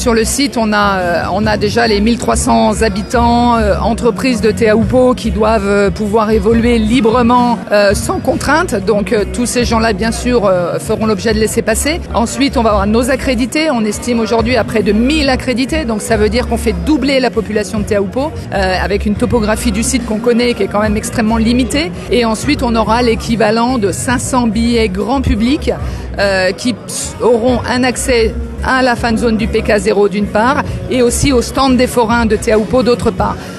Sur le site, on a déjà les 1300 habitants, entreprises de Teahupo'o qui doivent pouvoir évoluer librement sans contrainte. Donc tous ces gens-là, bien sûr, feront l'objet de laissez-passer. Ensuite, on va avoir nos accrédités. On estime aujourd'hui à près de 1000 accrédités. Donc ça veut dire qu'on fait doubler la population de Teahupo'o avec une topographie du site qu'on connaît qui est quand même extrêmement limitée. Et ensuite, on aura l'équivalent de 500 billets grand public qui auront un accès à la fan zone du PK0 d'une part et aussi au stand des forains de Teahupo'o d'autre part.